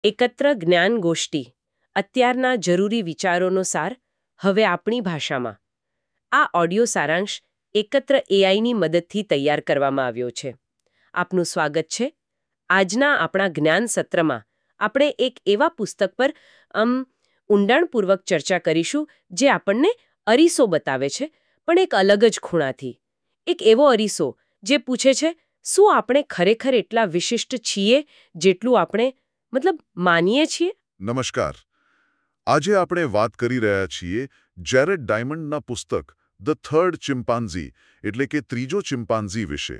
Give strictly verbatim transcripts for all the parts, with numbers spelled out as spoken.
એકત્ર જ્ઞાન ગોષ્ઠી અત્યારના જરૂરી વિચારોનો સાર હવે આપણી ભાષામાં. આ ઓડિયો સારાંશ એકત્ર એઆઈની મદદથી તૈયાર કરવામાં આવ્યો છે. આપનું સ્વાગત છે. આજના આપણા જ્ઞાન સત્રમાં આપણે એક એવા પુસ્તક પર આમ ઊંડાણપૂર્વક ચર્ચા કરીશું જે આપણને અરીસો બતાવે છે, પણ એક અલગ જ ખૂણાથી. એક એવો અરીસો જે પૂછે છે, શું આપણે ખરેખર એટલા વિશિષ્ટ છીએ જેટલું આપણે મતલબ માનીએ છીએ? નમસ્કાર. આજે આપણે વાત કરી રહ્યા છીએ જેરેડ ડાયમંડના પુસ્તક ધ થર્ડ ચિમ્પાન્ઝી એટલે કે ત્રીજો ચિમ્પાન્ઝી વિશે.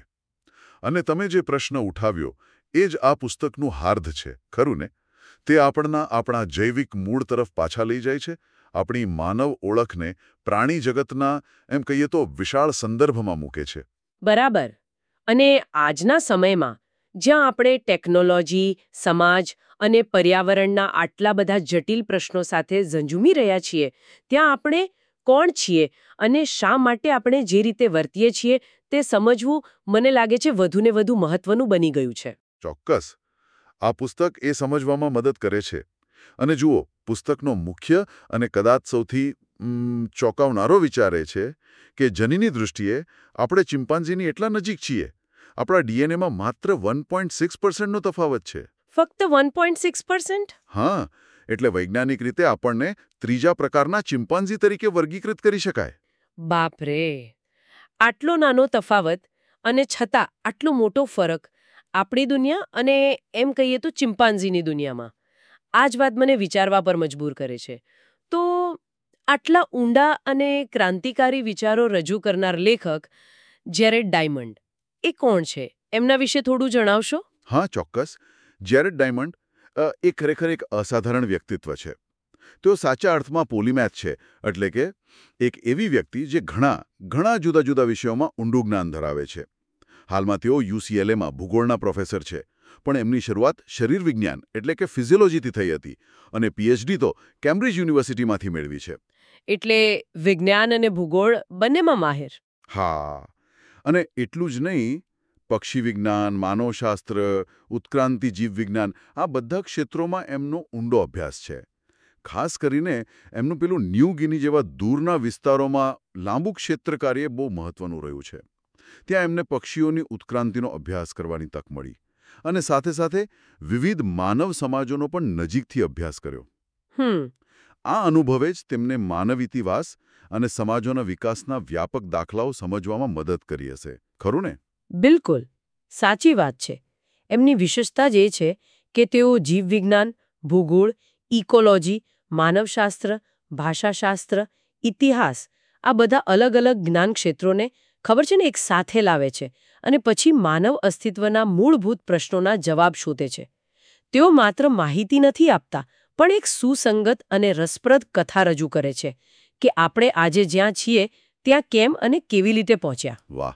અને તમે જે પ્રશ્ન ઉઠાવ્યો એ જ આ પુસ્તકનું હાર્દ છે, ખરું ને? તે આપણના આપણા જૈવિક મૂળ તરફ પાછા લઈ જાય છે, આપણી માનવ ઓળખને પ્રાણી જગતના એમ કહીએ તો વિશાળ સંદર્ભમાં મૂકે છે. બરાબર. અને આજના સમયમાં જ્યાં આપણે ટેકનોલોજી, સમાજ અને પર્યાવરણના આટલા બધા જટિલ પ્રશ્નો સાથે ઝંઝુમી રહ્યા છીએ, ત્યાં આપણે કોણ છીએ અને શા માટે આપણે જે રીતે વર્તીએ છીએ તે સમજવું મને લાગે છે વધુને વધુ મહત્વનું બની ગયું છે. ચોક્કસ. આ પુસ્તક એ સમજવામાં મદદ કરે છે. અને જુઓ, પુસ્તકનો મુખ્ય અને કદાચ સૌથી ચોંકાવનારો વિચાર એ છે કે જનીની દૃષ્ટિએ આપણે ચિમ્પાન્ઝીની એટલા નજીક છીએ. આપણા ડીએનએમાં માત્ર વન પોઈન્ટ સિક્સ પર્સન્ટનો તફાવત છે. ફક્ત વન પોઈન્ટ સિક્સ પર્સન્ટ? હા, એટલે વૈજ્ઞાનિક રીતે આપણને ત્રીજા પ્રકારના ચિમ્પાન્ઝી તરીકે વર્ગીકૃત કરી શકાય. બાપ રે! આટલો નાનો તફાવત અને છતાં આટલો મોટો ફરક આપણી દુનિયા અને એમ કહીએ તો ચિમ્પાન્ઝીની દુનિયામાં. આ જ વાત મને વિચારવા પર મજબૂર કરે છે. તો આટલા ઊંડા અને ક્રાંતિકારી વિચારો રજૂ કરનાર લેખક જેરેડ ડાયમંડ એ કોણ છે? એમના વિશે થોડું જણાવશો? હા, ચોક્કસ. જેરેડ ડાયમંડ એ ખરેખર એક અસાધારણ વ્યક્તિત્વ છે. તેઓ સાચા અર્થમાં પોલીમેથ છે, એટલે કે એક એવી વ્યક્તિ જે ઘણા ઘણા જુદા જુદા વિષયોમાં ઊંડું જ્ઞાન ધરાવે છે. હાલમાં તેઓ યુસીએલએમાં ભૂગોળના પ્રોફેસર છે, પણ એમની શરૂઆત શરીર વિજ્ઞાન એટલે કે ફિઝિયોલોજીથી થઈ હતી અને પીએચડી તો કેમ્બ્રિજ યુનિવર્સિટીમાંથી મેળવી છે. એટલે વિજ્ઞાન અને ભૂગોળ બંનેમાં માહિર. હા, અને એટલું જ નહીં, પક્ષી વિજ્ઞાન, માનવશાસ્ત્ર, ઉત્ક્રાંતિ જીવવિજ્ઞાન આ બધા ક્ષેત્રોમાં એમનો ઊંડો અભ્યાસ છે. ખાસ કરીને એમનું પેલું ન્યૂ ગિની જેવા દૂરના વિસ્તારોમાં લાંબુ ક્ષેત્ર કાર્ય બહુ મહત્વનું રહ્યું છે. ત્યાં એમને પક્ષીઓની ઉત્ક્રાંતિનો અભ્યાસ કરવાની તક મળી અને સાથે સાથે વિવિધ માનવ સમાજોનો પણ નજીકથી અભ્યાસ કર્યો. હમ આ અનુભવે જ તેમને માનવ ઇતિહાસ અને સમાજોના વિકાસના વ્યાપક દાખલાઓ સમજવામાં મદદ કરી હશે, ખરું ને? બિલકુલ સાચી વાત છે. એમની વિશેષતા જ એ છે કે તેઓ જીવવિજ્ઞાન, ભૂગોળ, ઇકોલોજી, માનવશાસ્ત્ર, ભાષાશાસ્ત્ર, ઇતિહાસ આ બધા અલગ અલગ જ્ઞાન ક્ષેત્રોને ખબર છે ને એક સાથે લાવે છે અને પછી માનવ અસ્તિત્વના મૂળભૂત પ્રશ્નોના જવાબ શોધે છે. તેઓ માત્ર માહિતી નથી આપતા, પણ એક સુસંગત અને રસપ્રદ કથા રજૂ કરે છે કે આપણે આજે જ્યાં છીએ ત્યાં કેમ અને કેવી રીતે પહોંચ્યા. વાહ!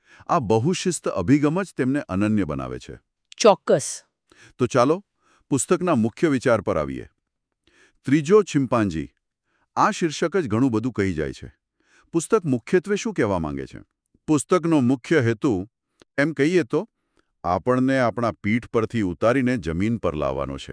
આ બહુશિસ્ત અભિગમ જ તેમને અનન્ય બનાવે છે. ચોક્કસ. તો ચાલો પુસ્તકના મુખ્ય વિચાર પર આવીએ. ત્રીજો ચિમ્પાન્ઝી. આ શીર્ષક જ ઘણું બધું કહી જાય છે. પુસ્તક મુખ્યત્વે શું કહેવા માંગે છે? પુસ્તકનો મુખ્ય હેતુ એમ કહીએ તો આપણને આપણા પીઠ પરથી ઉતારીને જમીન પર લાવવાનો છે.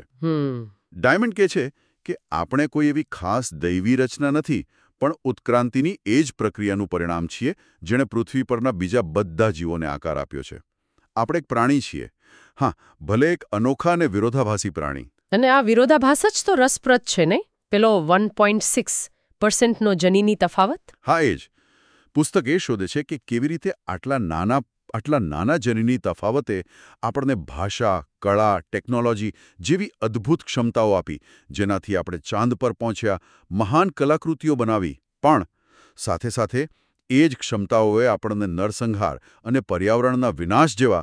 ડાયમંડ કહે છે કે આપણે કોઈ એવી ખાસ દૈવી રચના નથી, પણ ઉત્ક્રાંતિની એ જ પ્રક્રિયાનું પરિણામ છીએ જેણે પૃથ્વી પરના બીજા બધા જીવોને આકાર આપ્યો છે. આપણે એક પ્રાણી છીએ. હા, ભલે એક અનોખા અને વિરોધાભાસી પ્રાણી. અને આ વિરોધાભાસ જ તો રસપ્રદ છે ને? પેલો વન પોઈન્ટ સિક્સ પર્સન્ટનો જનીની તફાવત. હા, એ જ. પુસ્તક એ શોધે છે કે કેવી રીતે આટલા નાના આટલા નાના જનીની તફાવતે આપણને ભાષા, કળા, ટેકનોલોજી જેવી અદ્ભુત ક્ષમતાઓ આપી, જેનાથી આપણે ચાંદ પર પહોંચ્યા, મહાન કલાકૃતિઓ બનાવી. પણ સાથે સાથે એ જ ક્ષમતાઓએ આપણને નરસંહાર અને પર્યાવરણના વિનાશ જેવા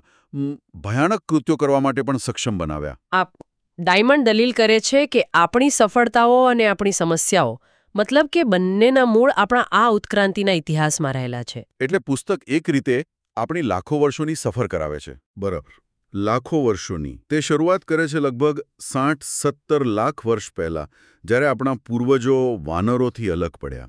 ભયાનક કૃત્યો કરવા માટે પણ સક્ષમ બનાવ્યા. આ ડાયમંડ દલીલ કરે છે કે આપણી સફળતાઓ અને આપણી સમસ્યાઓ મતલબ કે બંનેના મૂળ આપણા આ ઉત્ક્રાંતિના ઇતિહાસમાં રહેલા છે. એટલે પુસ્તક એક રીતે આપણી લાખો વર્ષોની સફર કરાવે છે. બરાબર, લાખો વર્ષોની. તે શરૂઆત કરે છે લગભગ સાઠ સત્તર લાખ વર્ષ પહેલા, જ્યારે આપણા પૂર્વજો વાનરોથી અલગ પડ્યા.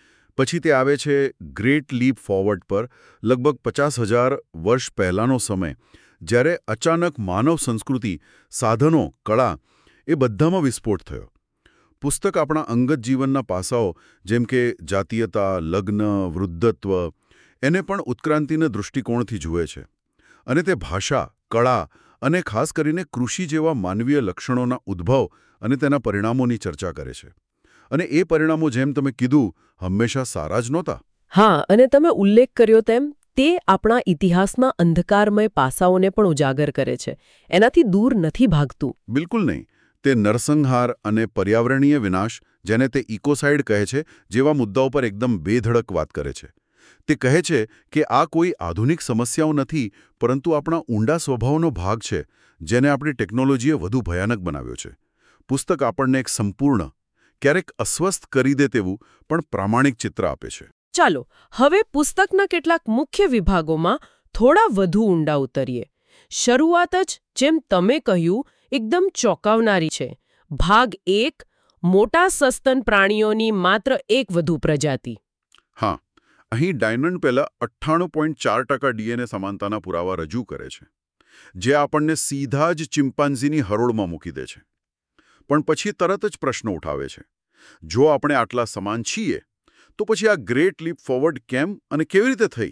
પછી તે આવે છે ગ્રેટ લીપ ફોરવર્ડ પર, લગભગ પચાસ હજાર વર્ષ પહેલાનો સમય, જ્યારે અચાનક માનવ સંસ્કૃતિ, સાધનો, કળા એ બધામાં વિસ્ફોટ થયો. પુસ્તક આપણા અંગત જીવનના પાસાઓ જેમ કે જાતીયતા, લગ્ન, વૃદ્ધત્વ એને પણ ઉત્ક્રાંતિના દૃષ્ટિકોણથી જુએ છે. અને તે ભાષા, કળા અને ખાસ કરીને કૃષિ જેવા માનવીય લક્ષણોના ઉદ્ભવ અને તેના પરિણામોની ચર્ચા કરે છે. અને એ પરિણામો જેમ તમે કીધું હંમેશા સારા જ નહોતા. હા, અને તમે ઉલ્લેખ કર્યો તેમ તે આપણા ઇતિહાસના અંધકારમય પાસાઓને પણ ઉજાગર કરે છે. એનાથી દૂર નથી ભાગતું. બિલકુલ નહીં. તે નરસંહાર અને પર્યાવરણીય વિનાશ, જેને તે ઇકોસાઇડ કહે છે, જેવા મુદ્દાઓ પર એકદમ બેધડક વાત કરે છે. તે કહે છે કે આ કોઈ આધુનિક સમસ્યાઓ નથી, પરંતુ આપણા ઊંડા સ્વભાવનો ભાગ છે, જેને આપણી ટેકનોલોજીએ વધુ ભયાનક બનાવ્યો છે. પુસ્તક આપણને એક સંપૂર્ણ, ક્યારેક અસ્વસ્થ કરી દે તેવું પણ પ્રામાણિક ચિત્ર આપે છે. ચાલો હવે પુસ્તકના કેટલાક મુખ્ય વિભાગોમાં થોડા વધુ ઊંડા ઉતરીએ. શરૂઆત જ જેમ તમે કહ્યું એકદમ ચોંકાવનારી છે. ભાગ એક, મોટા સસ્તન પ્રાણીઓની માત્ર એક વધુ પ્રજાતિ. હા, અહીં ડાયમંડ પહેલા અઠ્ઠાણું પોઈન્ટ ચાર ટકા ડીએનએ સમાનતાના પુરાવા રજૂ કરે છે, જે આપણને સીધા જ ચિમ્પાન્ઝીની હરોળમાં મૂકી દે છે. પણ પછી તરત જ પ્રશ્ન ઉઠાવે છે, જો આપણે આટલા સમાન છીએ તો પછી આ ગ્રેટ લીપ ફોરવર્ડ કેમ અને કેવી રીતે થઈ?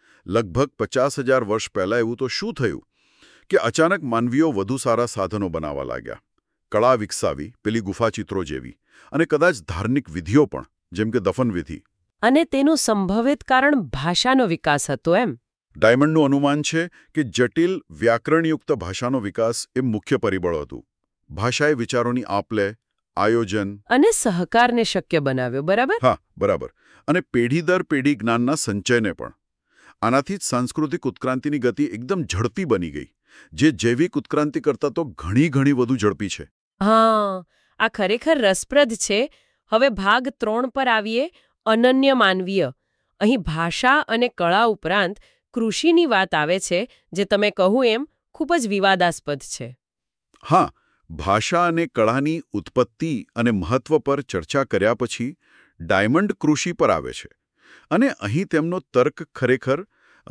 લગભગ પચાસ હજાર વર્ષ પહેલાં એવું તો શું થયું કે અચાનક માનવીઓ વધુ સારા સાધનો બનાવવા લાગ્યા, કળા વિકસાવી, પેલી ગુફાચિત્રો જેવી, અને કદાચ ધાર્મિક વિધિઓ પણ, જેમ કે દફનવિધિ. અને તેનું સંભવિત કારણ ભાષાનો વિકાસ હતો એમ? ડાયમંડનું અનુમાન છે કે જટિલ વ્યાકરણયુક્ત ભાષાનો વિકાસ એ મુખ્ય પરિબળ હતું. ભાષાએ વિચારોની આપ-લે, આયોજન અને સહકારને શક્ય બનાવ્યો, બરાબર? હા, બરાબર. અને પેઢી દર પેઢી જ્ઞાનના સંચયને પણ. આનાથી જ સાંસ્કૃતિક ઉત્ક્રાંતિની ગતિ એકદમ ઝડપી બની ગઈ, જે જૈવિક ઉત્ક્રાંતિ કરતાં તો ઘણી ઘણી વધુ ઝડપી છે. હા, આ ખરેખર રસપ્રદ છે. હવે ભાગ ત્રણ પર આવીએ, અનન્ય માનવીય. અહીં ભાષા અને કળા ઉપરાંત કૃષિની વાત આવે છે, જે તમે કહું એમ ખૂબ જ વિવાદાસ્પદ છે. હા, ભાષા અને કળાની ઉત્પત્તિ અને મહત્વ પર ચર્ચા કર્યા પછી ડાયમંડ કૃષિ પર આવે છે. અને અહીં તેમનો તર્ક ખરેખર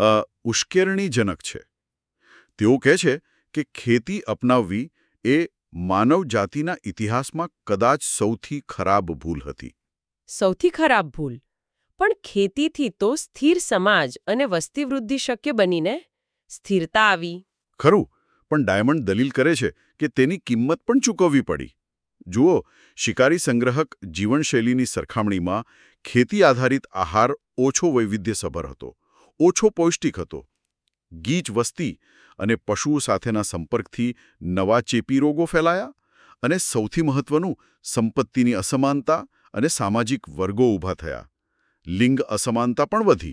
ઉશ્કેરણીજનક છે. તેઓ કહે છે કે ખેતી અપનાવવી એ માનવ જાતિના ઇતિહાસમાં કદાચ સૌથી ખરાબ ભૂલ હતી. સૌથી ખરાબ ભૂલ? પણ ખેતીથી તો સ્થિર સમાજ અને વસ્તી વૃદ્ધિ શક્ય બનીને, સ્થિરતા આવી. ખરું, પણ ડાયમંડ દલીલ કરે છે કે તેની કિંમત પણ ચૂકવવી પડી. જુઓ, શિકારી સંગ્રહક જીવનશૈલીની સરખામણીમાં ખેતી આધારિત આહાર ઓછો વૈવિધ્યસભર હતો, ઓછો પૌષ્ટિક હતો. ગીચ વસ્તી અને પશુઓ સાથેના સંપર્કથી નવા ચેપી રોગો ફેલાયા, અને સૌથી મહત્વનું, સંપત્તિની અસમાનતા અને સામાજિક વર્ગો ઊભા થયા. લિંગ અસમાનતા પણ વધી.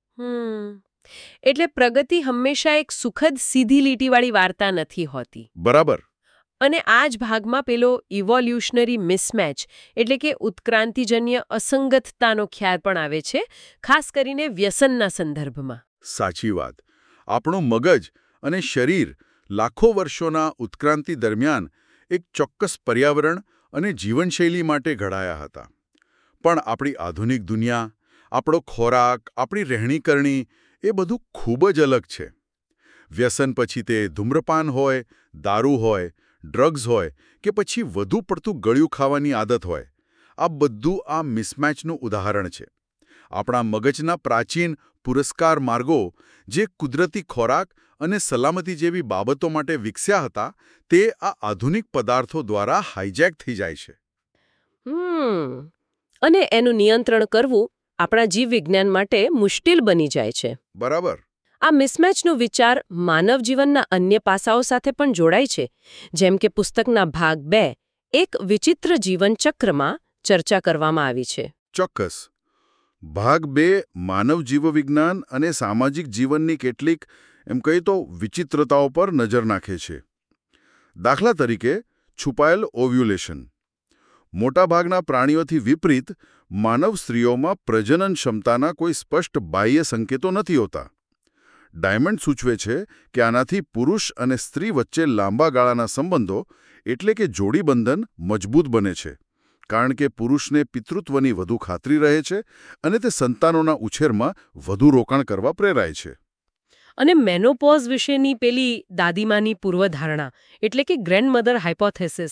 હમ એટલે પ્રગતિ હંમેશા એક સુખદ સીધી લીટીવાળી વાર્તા નથી હોતી. બરાબર. અને આ જ ભાગમાં પેલો ઇવોલ્યુશનરી મિસમેચ એટલે કે ઉત્ક્રાંતિજન્ય અસંગતતાનો ખ્યાલ પણ આવે છે, ખાસ કરીને વ્યસનના સંદર્ભમાં. સાચી વાત. આપણું મગજ અને શરીર લાખો વર્ષોના ઉત્ક્રાંતિ દરમિયાન એક ચોક્કસ પર્યાવરણ અને જીવનશૈલી માટે ઘડાયા હતા. પણ આપણી આધુનિક દુનિયા, આપણો ખોરાક, આપણી રહેણીકરણી એ બધું ખૂબ જ અલગ છે. વ્યસન પછી તે ધૂમ્રપાન હોય, દારૂ હોય, ડ્રગ્સ હોય કે પછી વધુ પડતું ગળ્યું ખાવાની આદત હોય, આ બધું આ મિસમેચનું ઉદાહરણ છે. આપણા મગજના પ્રાચીન પુરસ્કાર માર્ગો, જે કુદરતી ખોરાક અને સલામતી જેવી બાબતો માટે વિકસ્યા હતા, તે આ આધુનિક પદાર્થો દ્વારા હાઇજેક થઈ જાય છે. હમ અને એનું નિયંત્રણ કરવું આપણા જીવ વિજ્ઞાન માટે મુશ્કેલ બની જાય છે. બરાબર. આ મિસમેચનો વિચાર માનવ જીવનના અન્ય પાસાઓ સાથે પણ જોડાય છે, જેમ કે પુસ્તકના ભાગ બે, એક વિચિત્ર જીવનચક્રમાં ચર્ચા કરવામાં આવી છે. ચોક્કસ. ભાગ બે માનવ જીવવિજ્ઞાન અને સામાજિક જીવનની કેટલીક, એમ કહીએ તો, વિચિત્રતાઓ પર નજર નાખે છે. દાખલા તરીકે, છુપાયેલ ઓવ્યુલેશન. મોટાભાગના પ્રાણીઓથી વિપરીત, માનવ સ્ત્રીઓમાં પ્રજનન ક્ષમતાના કોઈ સ્પષ્ટ બાહ્ય સંકેતો નથી હોતા. ડાયમંડ સૂચવે છે કે આનાથી પુરુષ અને સ્ત્રી વચ્ચે લાંબા ગાળાના સંબંધો એટલે કે જોડીબંધન મજબૂત બને છે, કારણ કે પુરુષને પિતૃત્વની વધુ ખાતરી રહે છે અને તે સંતાનોના ઉછેરમાં વધુ રોકાણ કરવા પ્રેરાય છે. અને મેનોપોઝ વિશેની પેલી દાદીમાની પૂર્વધારણા એટલે કે ગ્રેન્ડમધર હાઇપોથેસિસ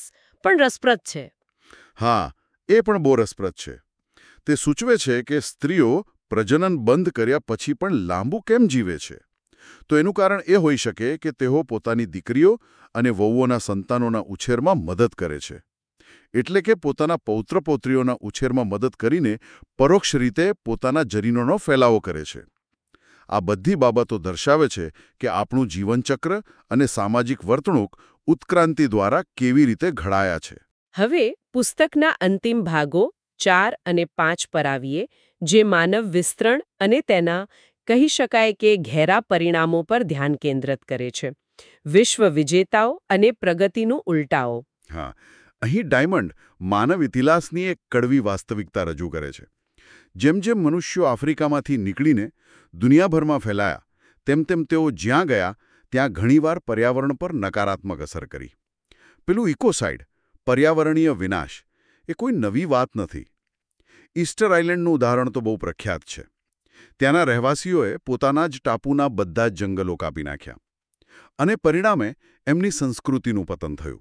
પણ રસપ્રદ છે. હા, એ પણ બહુ રસપ્રદ છે. તે સૂચવે છે કે સ્ત્રીઓ પ્રજનન બંધ કર્યા પછી પણ લાંબુ કેમ જીવે છે. તો એનું કારણ એ હોઈ શકે કે તેઓ પોતાની દીકરીઓ અને વહુઓના સંતાનોના ઉછેરમાં મદદ કરે છે. એટલે કે પોતાના પૌત્ર-પૌત્રીઓના ઉછેરમાં મદદ કરીને પરોક્ષ રીતે પોતાના જનીનોનો ફેલાવો કરે છે. આ બધી બાબતો દર્શાવે છે કે આપણું જીવનચક્ર અને સામાજિક વર્તણૂક ઉત્ક્રાંતિ દ્વારા કેવી રીતે ઘડાયા છે. હવે પુસ્તકના અંતિમ ભાગો ચાર અને પાંચ પર આવીએ, જે માનવ વિસ્તરણ અને તેના કહી શકાય કે ઘેરા પરિણામો પર ધ્યાન કેન્દ્રિત કરે છે. વિશ્વ વિજેતાઓ અને પ્રગતિનું ઉલટાઓ. હા, અહીં ડાયમંડ માનવ ઇતિહાસની એક કડવી વાસ્તવિકતા રજૂ કરે છે. જેમ જેમ મનુષ્યો આફ્રિકામાંથી નીકળીને દુનિયાભરમાં ફેલાયા, તેમ તેમ તેઓ જ્યાં ગયા ત્યાં ઘણીવાર પર્યાવરણ પર નકારાત્મક અસર કરી. પેલું ઇકોસાઇડ, પર્યાવરણીય વિનાશ, એ કોઈ નવી વાત નથી. ઈસ્ટર આઇલેન્ડનું ઉદાહરણ તો બહુ પ્રખ્યાત છે. ત્યાંના રહેવાસીઓએ પોતાના જ ટાપુના બધા જ જંગલો કાપી નાખ્યા. અને પરિણામે એમની સંસ્કૃતિનું પતન થયું.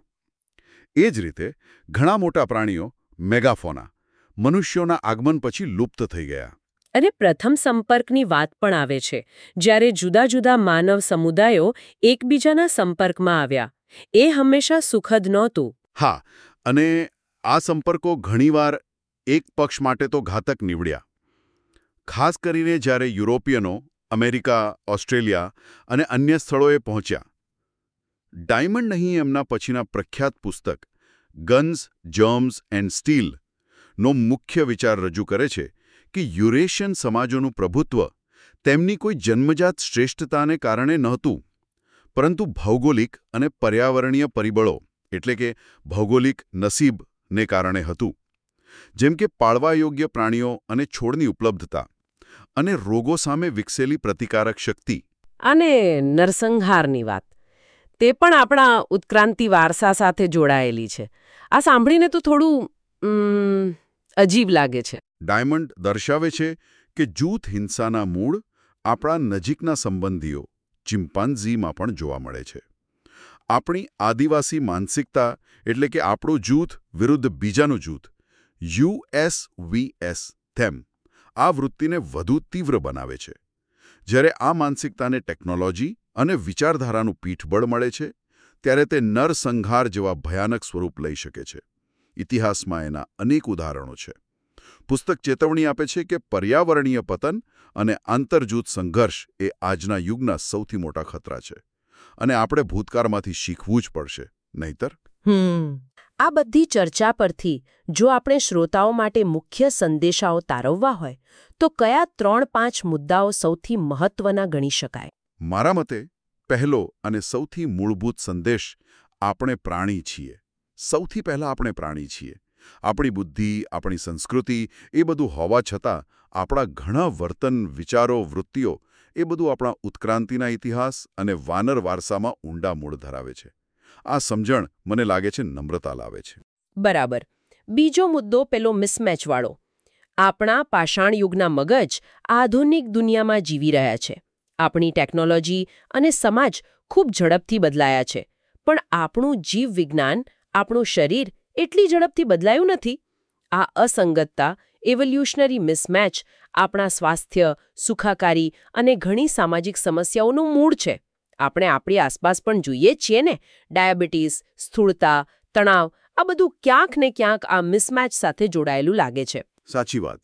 એ જ રીતે ઘણા મોટા પ્રાણીઓ, મેગાફોના, મનુષ્યોના આગમન પછી લુપ્ત થઈ ગયા. અને પ્રથમ સંપર્કની વાત પણ આવે છે, જ્યારે જુદા જુદા માનવ સમુદાયો એકબીજાના સંપર્કમાં આવ્યા. એ હંમેશા સુખદ નહોતું. હા, અને આ સંપર્કો ઘણીવાર એક પક્ષ માટે તો ઘાતક નીવડ્યા. ખાસ કરીને જ્યારે યુરોપિયનો અમેરિકા, ઓસ્ટ્રેલિયા અને અન્ય સ્થળોએ પહોંચ્યા. ડાયમંડ અહીં એમના પછીના પ્રખ્યાત પુસ્તક ગન્સ, જર્મ્સ એન્ડ સ્ટીલ નો મુખ્ય વિચાર રજૂ કરે છે કે યુરેશિયન સમાજોનું પ્રભુત્વ તેમની કોઈ જન્મજાત શ્રેષ્ઠતાને કારણે નહોતું, પરંતુ ભૌગોલિક અને પર્યાવરણીય પરિબળો એટલે કે ભૌગોલિક નસીબને કારણે હતું. જેમ કે પાળવા યોગ્ય પ્રાણીઓ અને છોડની ઉપલબ્ધતા અને રોગો સામે વિકસેલી પ્રતિકારક શક્તિ. અને નરસંહારની વાત, તે પણ આપણા ઉત્ક્રાંતિ વારસા સાથે જોડાયેલી છે. આ સાંભળીને તો થોડું અજીબ લાગે છે. ડાયમંડ દર્શાવે છે કે જૂથ હિંસાના મૂળ આપણા નજીકના સંબંધીઓ ચિમ્પાન્ઝીમાં પણ જોવા મળે છે. આપણી આદિવાસી માનસિકતા એટલે કે આપણું જૂથ વિરુદ્ધ બીજાનું જૂથ, યુ એસ વી એસ તેમ, આ વૃત્તિને વધુ તીવ્ર બનાવે છે. જ્યારે આ માનસિકતાને ટેકનોલોજી અને વિચારધારાનું પીઠબળ મળે છે, ત્યારે તે નરસંહાર જેવા ભયાનક સ્વરૂપ લઈ શકે છે. ઇતિહાસમાં એના અનેક ઉદાહરણો છે. પુસ્તક ચેતવણી આપે છે કે પર્યાવરણીય પતન અને આંતરજૂથ સંઘર્ષ એ આજના યુગના સૌથી મોટા ખતરા છે. અને આપણે ભૂતકાળમાંથી શીખવું જ પડશે, નહીતર? હમ આ બધી ચર્ચા પરથી જો આપણે શ્રોતાઓ માટે મુખ્ય સંદેશાઓ તારવવા હોય, તો કયા ત્રણ પાંચ મુદ્દાઓ સૌથી મહત્વના ગણી શકાય? મારા મતે પહેલો અને સૌથી મૂળભૂત સંદેશ, આપણે પ્રાણી છીએ. સૌથી પહેલાં આપણે પ્રાણી છીએ. આપણી બુદ્ધિ, આપણી સંસ્કૃતિ એ બધું હોવા છતાં આપણા ઘણા વર્તન, વિચારો, વૃત્તિઓ એ બધું આપણા ઉત્ક્રાંતિના ઇતિહાસ અને વાનર વારસામાં ઊંડા મૂળ ધરાવે છે. આ સમજણ મને લાગે છે નમ્રતા લાવે છે. બરાબર. બીજો મુદ્દો પેલો મિસમેચવાળો. આપણા પાષાણ યુગના મગજ આધુનિક દુનિયામાં જીવી રહ્યા છે. આપણી ટેકનોલોજી અને સમાજ ખૂબ ઝડપથી બદલાયા છે, પણ આપણું જીવ વિજ્ઞાન, આપણું શરીર એટલી ઝડપથી બદલાયું નથી. આ અસંગતતા, એવોલ્યુશનરી મિસમેચ આપણા સ્વાસ્થ્ય, સુખાકારી અને ઘણી સામાજિક સમસ્યાઓનું મૂળ છે. આપણે આપણી આસપાસ પણ જોઈએ જ છીએ ને, ડાયાબિટીસ, સ્થૂળતા, તણાવ, આ બધું ક્યાંક ને ક્યાંક આ મિસમેચ સાથે જોડાયેલું લાગે છે. સાચી વાત.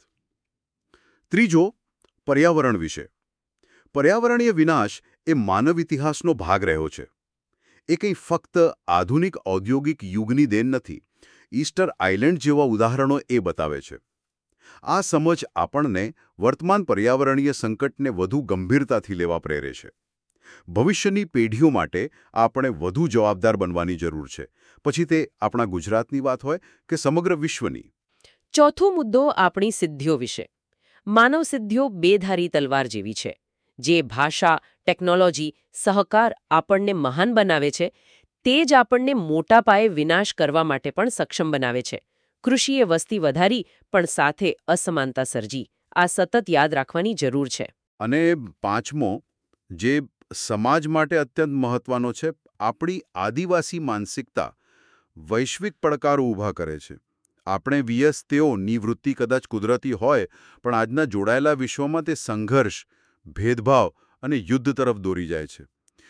ત્રીજો, પર્યાવરણ વિશે. પર્યાવરણીય વિનાશ એ માનવ ઇતિહાસનો ભાગ રહ્યો છે. એ કંઈ ફક્ત આધુનિક ઔદ્યોગિક યુગની દેન નથી. ઈસ્ટર આઇલેન્ડ જેવા ઉદાહરણો એ બતાવે છે. આ સમજ આપણને વર્તમાન પર્યાવરણીય સંકટને વધુ ગંભીરતાથી લેવા પ્રેરે છે. ભવિષ્યની પેઢીઓ માટે આપણે વધુ જવાબદાર બનવાની જરૂર છે, પછી તે આપણા ગુજરાતની વાત હોય કે સમગ્ર વિશ્વની. ચોથો મુદ્દો આપણી સિદ્ધિઓ વિશે. માનવ સિદ્ધિઓ બેધારી તલવાર જેવી છે. જે ભાષા, ટેકનોલોજી, સહકાર આપણને મહાન બનાવે છે, તે જ આપણને મોટા પાયે વિનાશ કરવા માટે પણ સક્ષમ બનાવે છે. કૃષિએ વસ્તી વધારી, પણ સાથે અસમાનતા સર્જી. આ સતત યાદ રાખવાની જરૂર છે. અને પાંચમો, જે સમાજ માટે અત્યંત મહત્વનો છે, આપણી આદિવાસી માનસિકતા, વૈશ્વિક પડકારો ઊભા કરે છે. આપણે વીએસ તેઓની વૃત્તિ કદાચ કુદરતી હોય, પણ આજના જોડાયેલા વિશ્વમાં તે સંઘર્ષ, ભેદભાવ અને યુદ્ધ તરફ દોરી જાય છે.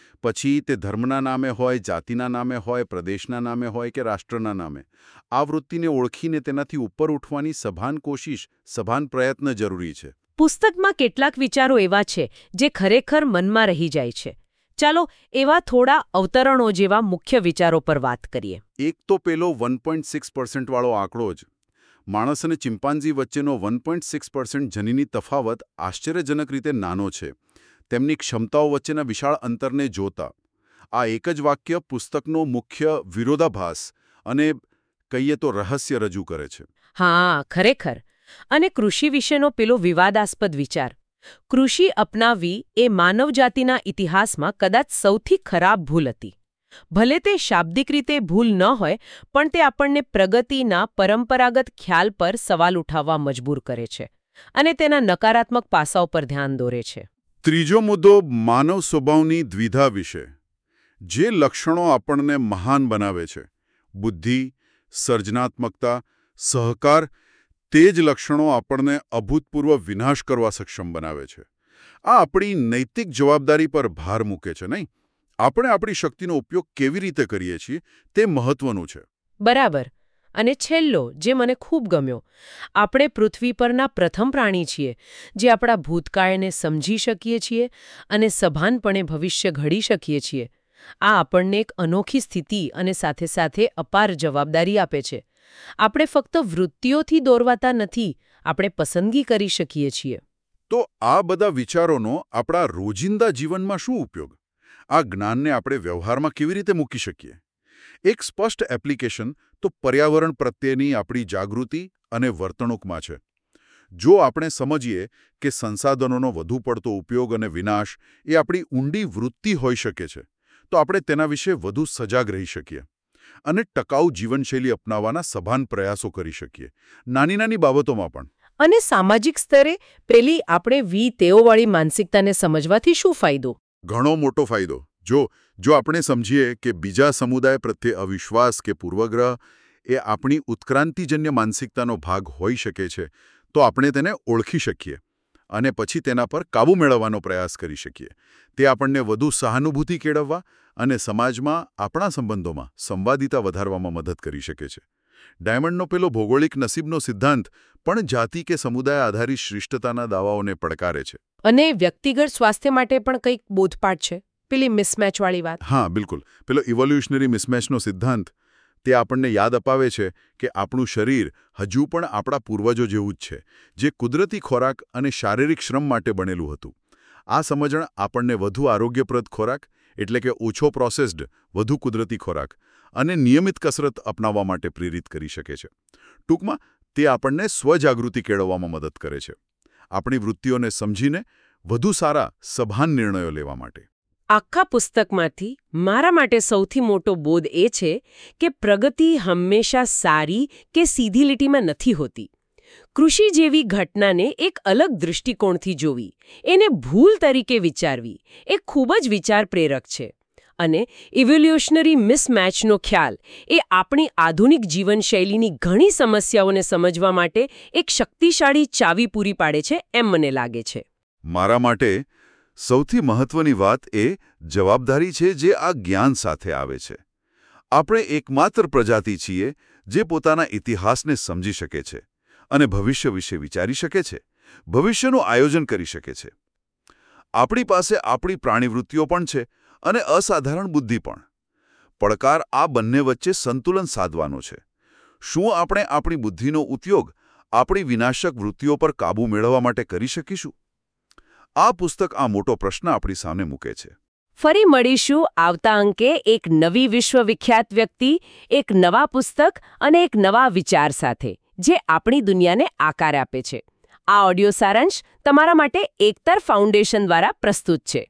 પછી તે ધર્મના નામે હોય, જાતિના નામે હોય, પ્રદેશના નામે હોય કે રાષ્ટ્રના નામે. આ વૃત્તિને ઓળખીને તેનાથી ઉપર ઉઠવાની સભાન કોશિશ, સભાન પ્રયત્ન જરૂરી છે. પુસ્તકમાં કેટલાક વિચારો એવા છે જે ખરેખર મનમાં રહી જાય છે. ચાલો એવા થોડા અવતરણો જેવા મુખ્ય વિચારો પર વાત કરીએ. એક તો પેલો વન પોઈન્ટ સિક્સ પર્સન્ટ વાળો આંકડો જ. માણસ અને ચિમ્પાન્ઝી વચ્ચેનો વન પોઈન્ટ સિક્સ પર્સન્ટ જનીની તફાવત આશ્ચર્યજનક રીતે નાનો છે. તેમની ક્ષમતાઓ વચ્ચેના વિશાળ અંતરને જોતા આ એક જ વાક્ય પુસ્તકનો મુખ્ય વિરોધાભાસ અને કહીએ તો રહસ્ય રજૂ કરે છે. હા, ખરેખર. અને કૃષિ વિશેનો પેલો વિવાદાસ્પદ વિચાર. કૃષિ અપનાવવી એ માનવજાતિના ઇતિહાસમાં કદાચ સૌથી ખરાબ ભૂલ હતી. ભલે તે શાબ્દિક રીતે ભૂલ ન હોય, પણ તે આપણને પ્રગતિના પરંપરાગત ખ્યાલ પર સવાલ ઉઠાવવા મજબૂર કરે છે અને તેના નકારાત્મક પાસાઓ પર ધ્યાન દોરે છે. ત્રીજો મુદ્દો માનવ સ્વભાવની દ્વિધા વિશે. જે લક્ષણો આપણને મહાન બનાવે છે, બુદ્ધિ, સર્જનાત્મકતા, સહકાર, તે જ લક્ષણો આપણને અભૂતપૂર્વ વિનાશ કરવા સક્ષમ બનાવે છે. આ આપણી નૈતિક જવાબદારી પર ભાર મૂકે છે, નહીં? આપણે આપણી શક્તિનો ઉપયોગ કેવી રીતે કરીએ છીએ તે મહત્વનું છે. બરાબર. અને છેલ્લો, જે મને ખૂબ ગમ્યો, આપણે પૃથ્વી પરના પ્રથમ પ્રાણી છીએ જે આપણા ભૂતકાળને સમજી શકીએ છીએ અને સભાનપણે ભવિષ્ય ઘડી શકીએ છીએ. આ આપણને એક અનોખી સ્થિતિ અને સાથે સાથે અપાર જવાબદારી આપે છે. આપણે ફક્ત વૃત્તિઓથી દોરવાતા નથી, આપણે પસંદગી કરી શકીએ છીએ. તો આ બધા વિચારોનો આપણા રોજિંદા જીવનમાં શું ઉપયોગ? આ જ્ઞાનને આપણે વ્યવહારમાં કેવી રીતે મૂકી શકીએ? એક સ્પષ્ટ એપ્લિકેશન તો પર્યાવરણ પ્રત્યેની આપણી જાગૃતિ અને વર્તણૂકમાં છે. જો આપણે સમજીએ કે સંસાધનોનો વધુ પડતો ઉપયોગ અને વિનાશ એ આપણી ઊંડી વૃત્તિ હોઈ શકે છે, તો આપણે તેના વિશે વધુ સજાગ રહી શકીએ અને ટકાઉ જીવનશૈલી અપનાવવાના સભાન પ્રયાસો કરી શકીએ, નાની નાની બાબતોમાં પણ. અને સામાજિક સ્તરે પેલી આપણે વી તેઓવાળી માનસિકતાને સમજવાથી શું ફાયદો? ઘણો મોટો ફાયદો. જો જો આપણે સમજીએ કે બીજા સમુદાય પ્રત્યે અવિશ્વાસ કે પૂર્વગ્રહ એ આપણી ઉત્ક્રાંતિજન્ય માનસિકતાનો ભાગ હોઈ શકે છે, તો આપણે તેને ઓળખી શકીએ અને પછી તેના પર કાબૂ મેળવવાનો પ્રયાસ કરી શકીએ. તે આપણને વધુ સહાનુભૂતિ કેળવવા અને સમાજમાં આપણા સંબંધોમાં સંવાદિતા વધારવામાં મદદ કરી શકે છે. ડાયમંડનો પેલો ભૌગોલિક નસીબનો સિદ્ધાંત પણ જાતિ કે સમુદાય આધારિત શ્રેષ્ઠતાના દાવાઓને પડકારે છે. અને વ્યક્તિગત સ્વાસ્થ્ય માટે પણ કંઈક બોધપાઠ છે, પેલી મિસમેચવાળી વાત. હા, બિલકુલ. પેલો ઇવોલ્યુશનરી મિસમેચનો સિદ્ધાંત તે આપણને યાદ અપાવે છે કે આપણું શરીર હજુ પણ આપણા પૂર્વજો જેવું જ છે, જે કુદરતી ખોરાક અને શારીરિક શ્રમ માટે બનેલું હતું. આ સમજણ આપણને વધુ આરોગ્યપ્રદ ખોરાક, એટલે કે ઓછો પ્રોસેસ્ડ, વધુ કુદરતી ખોરાક અને નિયમિત કસરત અપનાવવા માટે પ્રેરિત કરી શકે છે. ટૂંકમાં, તે આપણને સ્વજાગૃતિ કેળવવામાં મદદ કરે છે, આપણી વૃત્તિઓને સમજીને વધુ સારા, સભાન નિર્ણયો લેવા માટે. આખા પુસ્તકમાંથી મારા માટે સૌથી મોટો બોધ એ છે કે પ્રગતિ હંમેશા સારી કે સીધી લીટીમાં નથી હોતી. કૃષિ જેવી ઘટનાને એક અલગ દૃષ્ટિકોણથી જોવી, એને ભૂલ તરીકે વિચારવી, એ ખૂબ જ વિચાર પ્રેરક છે. અને ઇવોલ્યુશનરી મિસમેચનો ખ્યાલ એ આપણી આધુનિક જીવનશૈલીની ઘણી સમસ્યાઓને સમજવા માટે એક શક્તિશાળી ચાવી પૂરી પાડે છે એમ મને લાગે છે. મારા માટે સૌથી મહત્વની વાત એ જવાબદારી છે જે આ જ્ઞાન સાથે આવે છે. આપણે એકમાત્ર પ્રજાતિ છીએ જે પોતાના ઇતિહાસને સમજી શકે છે અને ભવિષ્ય વિશે વિચારી શકે છે, ભવિષ્યનું આયોજન કરી શકે છે. આપણી પાસે આપણી પ્રાણીવૃત્તિઓ પણ છે અને અસાધારણ બુદ્ધિ પણ. પડકાર આ બંને વચ્ચે સંતુલન સાધવાનો છે. શું આપણે આપણી બુદ્ધિનો ઉપયોગ આપણી વિનાશક વૃત્તિઓ પર કાબૂ મેળવવા માટે કરી શકીશું? આ પુસ્તક આ મોટો પ્રશ્ન આપણી સામે મૂકે છે. ફરી મળીશું આવતા અંકે એક નવી વિશ્વવિખ્યાત વ્યક્તિ, એક નવા પુસ્તક અને એક નવા વિચાર સાથે, જે આપણી દુનિયાને આકાર આપે છે. આ ઓડિયો સારાંશ તમારા માટે એકતર ફાઉન્ડેશન દ્વારા પ્રસ્તુત છે.